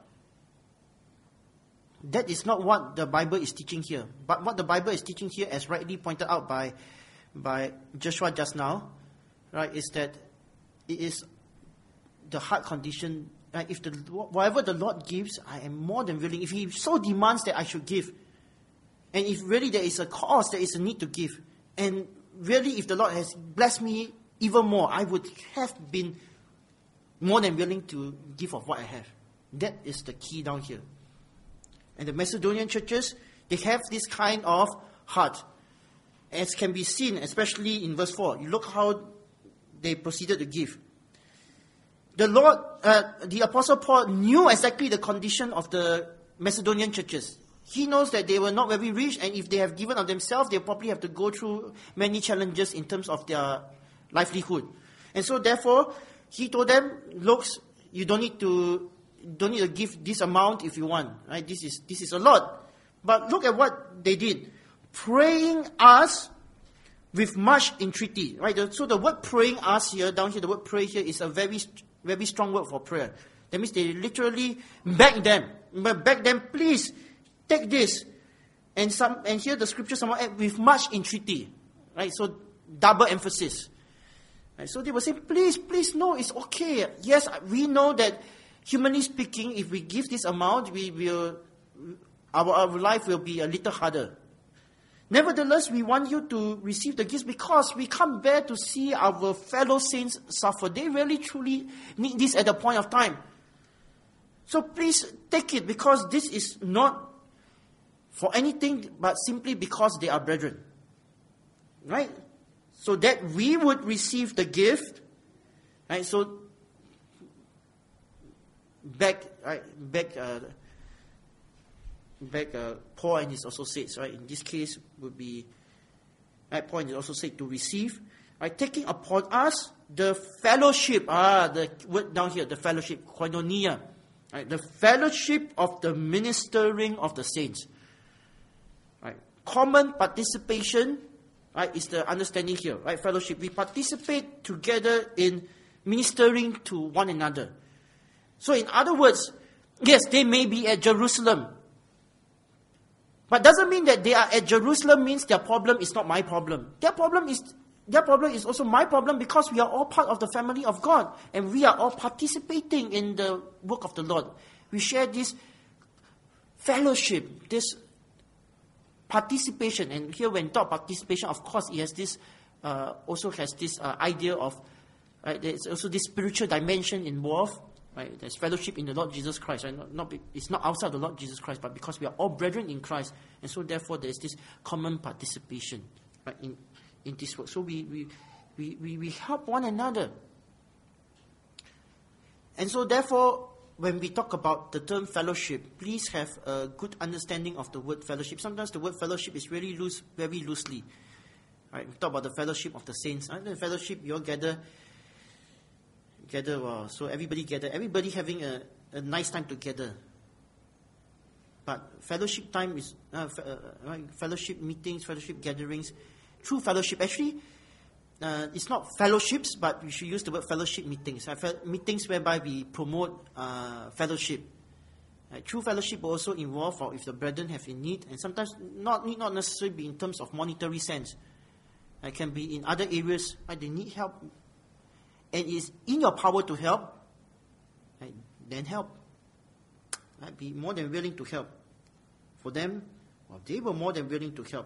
That is not what the Bible is teaching here. But what the Bible is teaching here, as rightly pointed out by Joshua just now, right, is that it is the heart condition. Right? If whatever the Lord gives, I am more than willing. If He so demands that I should give, and if really there is a cause, there is a need to give, and really if the Lord has blessed me even more, I would have been more than willing to give of what I have. That is the key down here. And the Macedonian churches, they have this kind of heart. As can be seen, especially in verse 4. You look how they proceeded to give. The Apostle Paul knew exactly the condition of the Macedonian churches. He knows that they were not very rich, and if they have given of themselves, they'll probably have to go through many challenges in terms of their livelihood. And so therefore, he told them, look, you don't need to give this amount if you want. Right? This is a lot. But look at what they did. Praying us with much entreaty. Right? So the word praying us here, down here, the word pray here is a very, very strong word for prayer. That means they literally beg them, please take this. And here the scripture somehow add with much entreaty. Right? So double emphasis. Right? So they were saying, please, no, it's okay. Yes, we know that humanly speaking, if we give this amount, our life will be a little harder. Nevertheless, we want you to receive the gifts because we can't bear to see our fellow saints suffer. They really truly need this at the point of time. So please take it, because this is not for anything but simply because they are brethren. Right? so that we would receive the gift. Right? So back Paul and his associates, right? In this case would be, right, Paul and his associates to receive, right? Taking upon us the fellowship, the word down here, the fellowship, koinonia, right? The fellowship of the ministering of the saints, right? Common participation, right, is the understanding here, right? Fellowship, we participate together in ministering to one another. So in other words, yes, they may be at Jerusalem, but doesn't mean that they are at Jerusalem means their problem is not my problem. Their problem is also my problem, because we are all part of the family of God, and we are all participating in the work of the Lord. We share this fellowship, this participation. And here when talk participation, of course, it has this also has this idea of, right, there's also this spiritual dimension involved. Right? There's fellowship in the Lord Jesus Christ. Right? It's not outside the Lord Jesus Christ, but because we are all brethren in Christ, and so therefore there's this common participation, right, in this work. So we help one another. And so therefore, when we talk about the term fellowship, please have a good understanding of the word fellowship. Sometimes the word fellowship is really loose, very loosely. Right? We talk about the fellowship of the saints. Right? The fellowship, you all gather, wow, so everybody gather, everybody having a nice time together. But fellowship time is, right, fellowship meetings, fellowship gatherings, true fellowship. Actually, it's not fellowships, but we should use the word fellowship meetings. Meetings whereby we promote fellowship. True fellowship will also involve, or if the brethren have in need, and sometimes not necessarily be in terms of monetary sense. It can be in other areas, right? They need help, and it's in your power to help, right? Then help. Right? Be more than willing to help. For them, well, they were more than willing to help.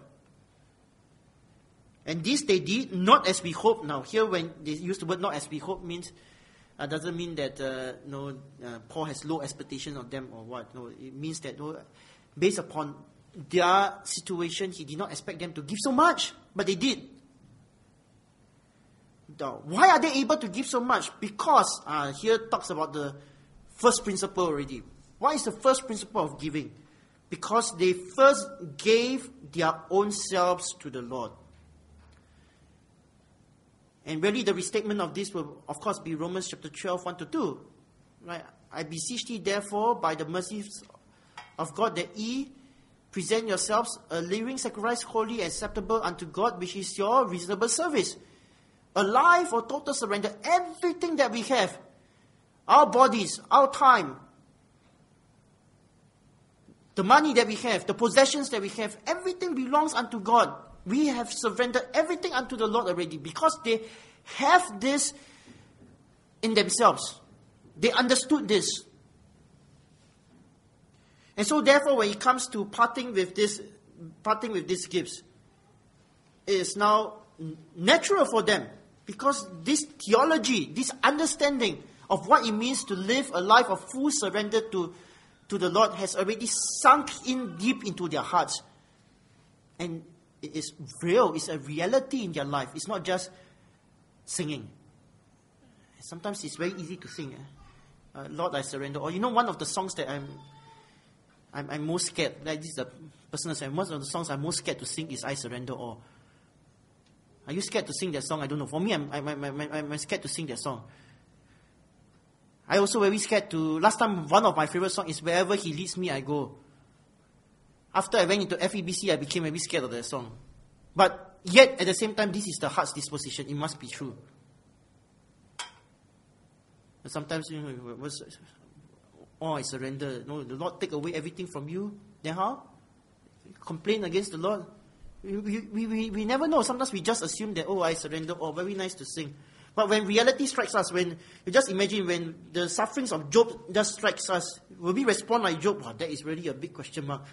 And this they did, not as we hope. Now, here when they use the word not as we hope means, doesn't mean that Paul has low expectation of them or what. No, it means that based upon their situation, he did not expect them to give so much, but they did. Now, why are they able to give so much? Because here talks about the first principle already. What is the first principle of giving? Because they first gave their own selves to the Lord. And really the restatement of this will, of course, be Romans chapter 12, 1-2. Right? I beseech thee, therefore, by the mercies of God, that ye present yourselves a living sacrifice, holy, acceptable unto God, which is your reasonable service. A life or total surrender. Everything that we have, our bodies, our time, the money that we have, the possessions that we have, everything belongs unto God. We have surrendered everything unto the Lord already, because they have this in themselves. They understood this. And so therefore, when it comes to parting with these gifts, it is now natural for them, because this theology, this understanding of what it means to live a life of full surrender to the Lord has already sunk in deep into their hearts. And it is real. It's a reality in their life. It's not just singing. Sometimes it's very easy to sing. Lord, I surrender. Or one of the songs that I'm most scared. Like this is a personal saying. One of the songs I'm most scared to sing is I Surrender All. Are you scared to sing that song? I don't know. For me, I'm scared to sing that song. I also very scared to. Last time, one of my favorite songs is Wherever He Leads Me, I Go. After I went into FEBC, I became very scared of that song. But yet, at the same time, this is the heart's disposition. It must be true. But sometimes, I surrender. No, the Lord take away everything from you. Then how? Complain against the Lord. We never know. Sometimes we just assume that, I surrender. Very nice to sing. But when reality strikes us, when you just imagine when the sufferings of Job just strikes us, will we respond like Job? That is really a big question mark.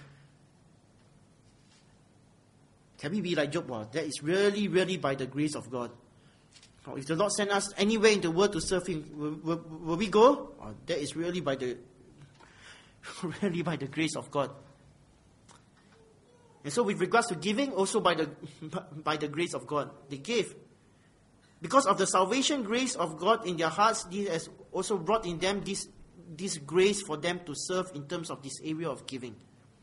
Can we be like Job? That is really, really by the grace of God. Or if the Lord sent us anywhere in the world to serve Him, will we go? That is really by the grace of God. And so with regards to giving, also by the grace of God, they gave. Because of the salvation grace of God in their hearts, this has also brought in them this grace for them to serve in terms of this area of giving.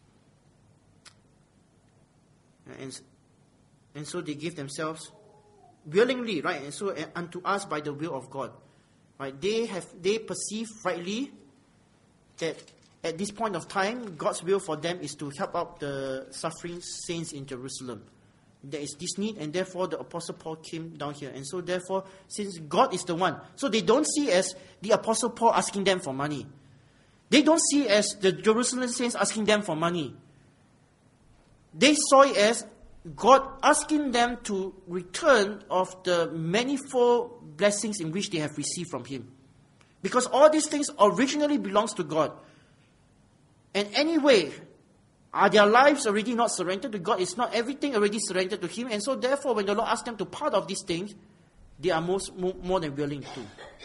And so they give themselves willingly, right? And so unto us by the will of God. Right? They perceive rightly that at this point of time, God's will for them is to help out the suffering saints in Jerusalem. There is this need, and therefore the Apostle Paul came down here. And so therefore, since God is the one, so they don't see as the Apostle Paul asking them for money. They don't see as the Jerusalem saints asking them for money. They saw it as God asking them to return of the manifold blessings in which they have received from Him. Because all these things originally belongs to God. And anyway, are their lives already not surrendered to God? It's not everything already surrendered to Him. And so therefore, when the Lord asks them to part of these things, they are more than willing to.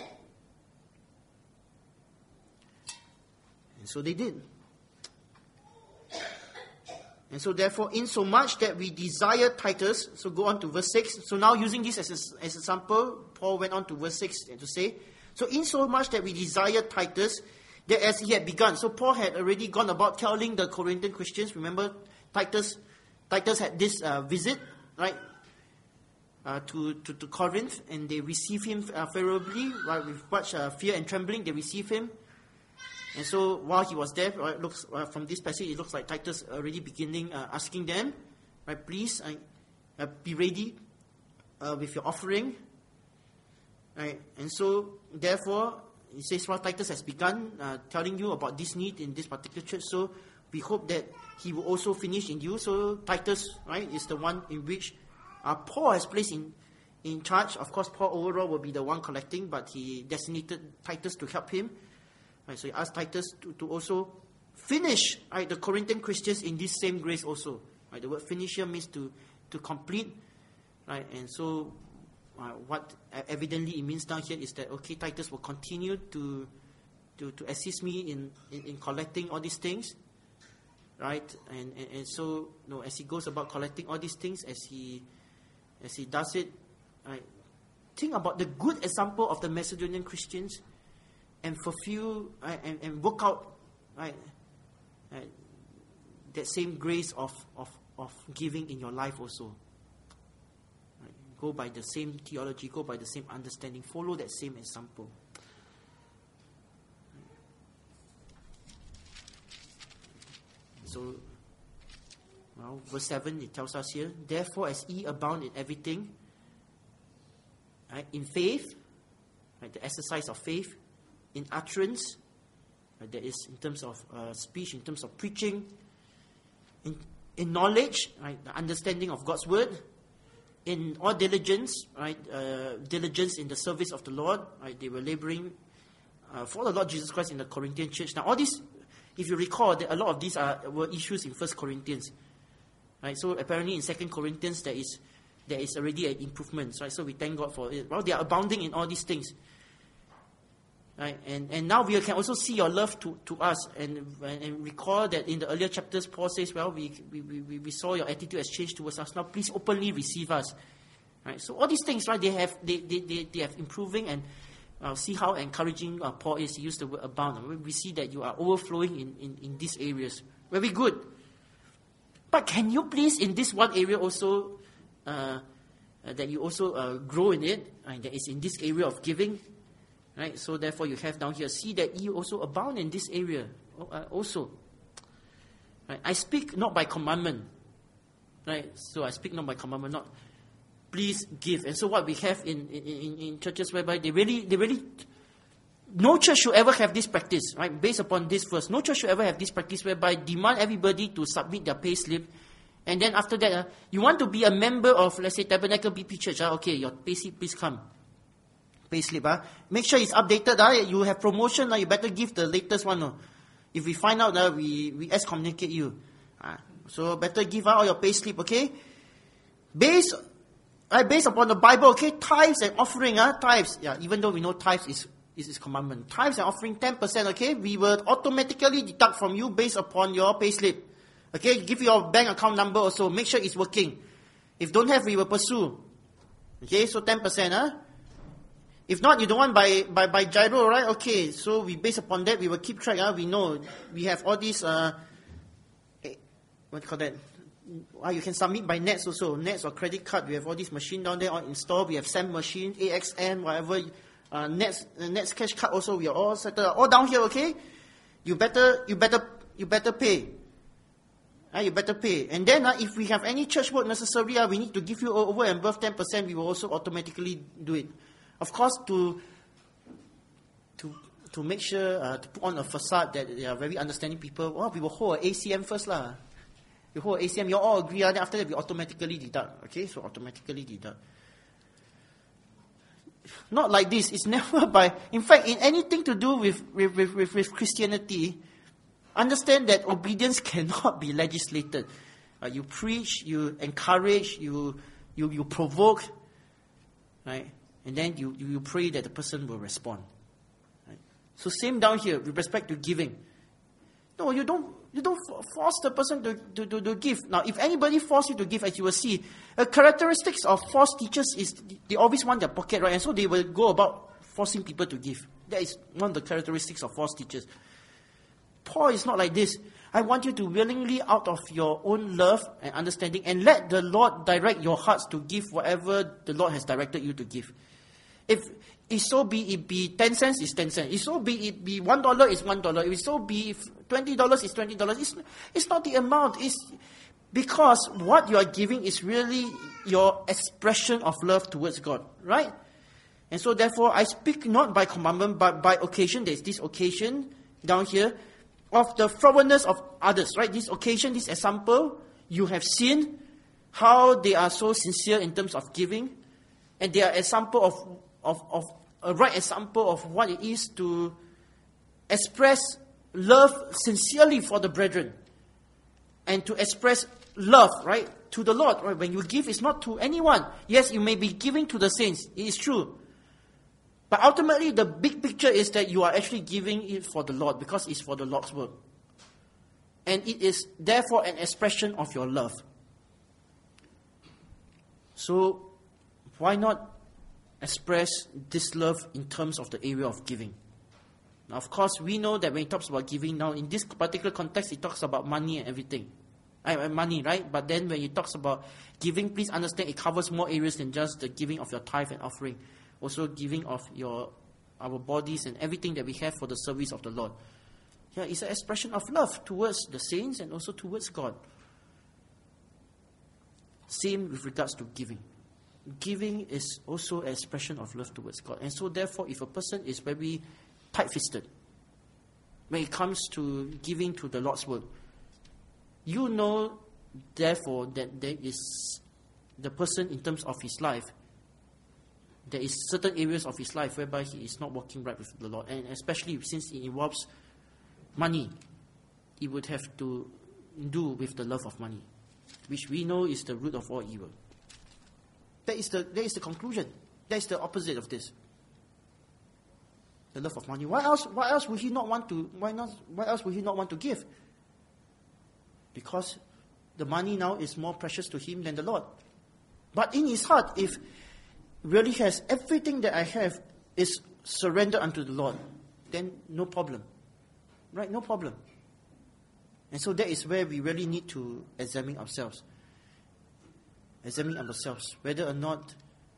And so they did. And so therefore, insomuch that we desire Titus, so go on to verse 6. So now using this as a sample, Paul went on to verse 6 to say, so insomuch that we desire Titus, that as he had begun. So Paul had already gone about telling the Corinthian Christians, remember Titus had this visit, right, to Corinth, and they received him favorably, right, with much fear and trembling, they received him. And so while he was there, right, looks from this passage, it looks like Titus already beginning asking them, right, please be ready with your offering. Right, and so therefore, it says, well, Titus has begun telling you about this need in this particular church. So we hope that he will also finish in you. So Titus, right, is the one in which Paul has placed in charge. Of course, Paul overall will be the one collecting, but he designated Titus to help him. Right, so he asked Titus to also finish, right, the Corinthian Christians in this same grace also. Right, the word finish here means to complete. Right, and so what evidently it means down here is that, okay, Titus will continue to assist me in collecting all these things. Right, and so as he goes about collecting all these things, as he does it, right, think about the good example of the Macedonian Christians. And fulfill and work out, right, that same grace of giving in your life also. Right? Go by the same theology, go by the same understanding, follow that same example. So, well, verse 7, it tells us here, therefore as ye abound in everything, right, in faith, right, the exercise of faith, in utterance, that is in terms of speech, in terms of preaching, in knowledge, right, the understanding of God's word, in all diligence, right, diligence in the service of the Lord, right, they were laboring for the Lord Jesus Christ in the Corinthian church. Now all these, if you recall, that a lot of these were issues in 1 Corinthians, right? So apparently in 2 Corinthians there is already an improvement, right? So we thank God for it. Well, they are abounding in all these things. Right? And now we can also see your love to us and recall that in the earlier chapters Paul says, well, we saw your attitude has changed towards us. Now please openly receive us. Right? So all these things, right, they have improving, and see how encouraging Paul is. He used the word abound. We see that you are overflowing in these areas. Very good. But can you please in this one area also that you also grow in it, and that is in this area of giving. Right, so therefore you have down here, see that you also abound in this area also. Right, I speak not by commandment. Right, so I speak not by commandment, not please give. And so what we have in churches whereby they really, no church should ever have this practice, right? Based upon this verse, no church should ever have this practice whereby demand everybody to submit their pay slip. And then after that, you want to be a member of, let's say, Tabernacle BP Church. Okay, your pay slip, please come. Payslip, make sure it's updated. You have promotion, you better give the latest one. If we find out, we excommunicate you. So better give out all your payslip, okay? Based upon the Bible, okay? Tithes and offering, tithes. Yeah, even though we know tithes is commandment. Tithes and offering 10%, okay? We will automatically deduct from you based upon your payslip. Okay, give your bank account number also. Make sure it's working. If don't have, we will pursue. Okay, so 10%, If not, you don't want by gyro, right? Okay, so we based upon that, we will keep track. We know we have all these, what do you call that? You can submit by NETS also. NETS or credit card, we have all these machine down there all installed. We have SAM machine, AXN, whatever. NETS cash card also, we are all settled. All down here, okay? You better pay. You better pay. And then if we have any church work necessary, we need to give you over and above 10%, we will also automatically do it. Of course, to make sure, to put on a facade that they are very understanding people, we will hold an ACM first. You hold an ACM, you all agree, then after that we automatically deduct. Okay, so automatically deduct. Not like this. It's never by... In fact, in anything to do with Christianity, understand that obedience cannot be legislated. You preach, you encourage, you provoke, right? And then you pray that the person will respond. Right? So same down here with respect to giving. No, you don't force the person to give. Now, if anybody force you to give, as you will see, a characteristics of false teachers is they always want their pocket, right? And so they will go about forcing people to give. That is one of the characteristics of false teachers. Paul is not like this. I want you to willingly, out of your own love and understanding, and let the Lord direct your hearts to give whatever the Lord has directed you to give. If it so be it be 10 cents, is 10 cents. If so be it be $1, is $1. If so be $20, is $20. It's not the amount. It's because what you are giving is really your expression of love towards God, right? And so therefore, I speak not by commandment, but by occasion. There's this occasion down here of the forwardness of others, right? This occasion, this example, you have seen how they are so sincere in terms of giving, and they are example of a right example of what it is to express love sincerely for the brethren, and to express love, right, to the Lord. Right? When you give, it's not to anyone. Yes, you may be giving to the saints. It is true. But ultimately, the big picture is that you are actually giving it for the Lord, because it's for the Lord's work. And it is therefore an expression of your love. So, why not express this love in terms of the area of giving? Now, of course, we know that when it talks about giving, now in this particular context, it talks about money and everything. Money, right? But then when it talks about giving, please understand it covers more areas than just the giving of your tithe and offering. Also giving of our bodies and everything that we have for the service of the Lord. Yeah, it's an expression of love towards the saints and also towards God. Same with regards to giving. Giving is also an expression of love towards God. And so therefore, if a person is very tight-fisted when it comes to giving to the Lord's work, you know, therefore, that there is the person in terms of his life, there is certain areas of his life whereby he is not walking right with the Lord. And especially since it involves money, it would have to do with the love of money, which we know is the root of all evil. That is the conclusion. That is the opposite of this. The love of money. Why else would he not want to? Why else would he not want to give? Because the money now is more precious to him than the Lord. But in his heart, if really has everything that I have is surrendered unto the Lord, then no problem. Right? No problem. And so that is where we really need to examine ourselves. Examine ourselves whether or not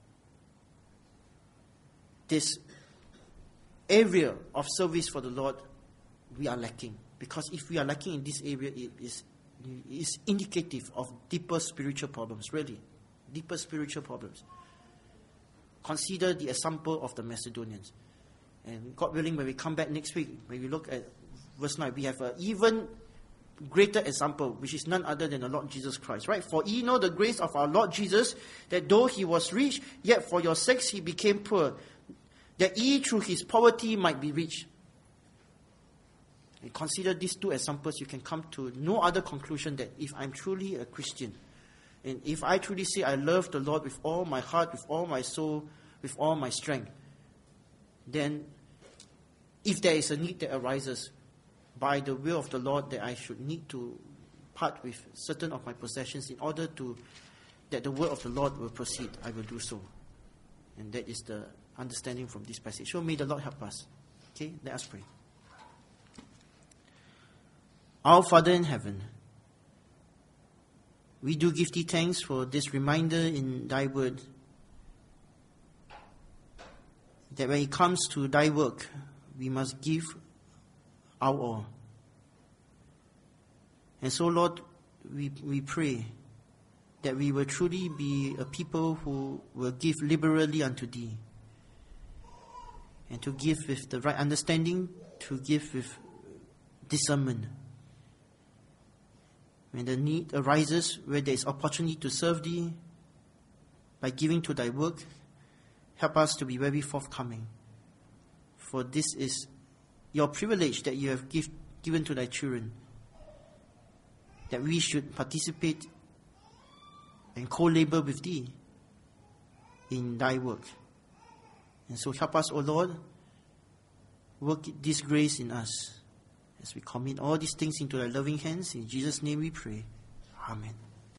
this area of service for the Lord we are lacking. Because if we are lacking in this area, it is indicative of deeper spiritual problems, really. Deeper spiritual problems. Consider the example of the Macedonians. And God willing, when we come back next week, when we look at verse 9, we have an even greater example, which is none other than the Lord Jesus Christ, right? For ye know the grace of our Lord Jesus, that though he was rich, yet for your sakes he became poor, that ye through his poverty might be rich. And consider these two examples, you can come to no other conclusion that if I'm truly a Christian, and if I truly say I love the Lord with all my heart, with all my soul, with all my strength, then if there is a need that arises by the will of the Lord that I should need to part with certain of my possessions in order that the word of the Lord will proceed, I will do so. And that is the understanding from this passage. So may the Lord help us. Okay, let us pray. Our Father in heaven, we do give thee thanks for this reminder in thy word, that when it comes to thy work, we must give our all. And so, Lord, we pray that we will truly be a people who will give liberally unto thee, and to give with the right understanding, to give with discernment. When the need arises, where there is opportunity to serve thee by giving to thy work, help us to be very forthcoming. For this is your privilege that you have given to thy children, that we should participate and co-labor with thee in thy work. And so help us, O Lord, work this grace in us as we commit all these things into thy loving hands. In Jesus' name we pray. Amen.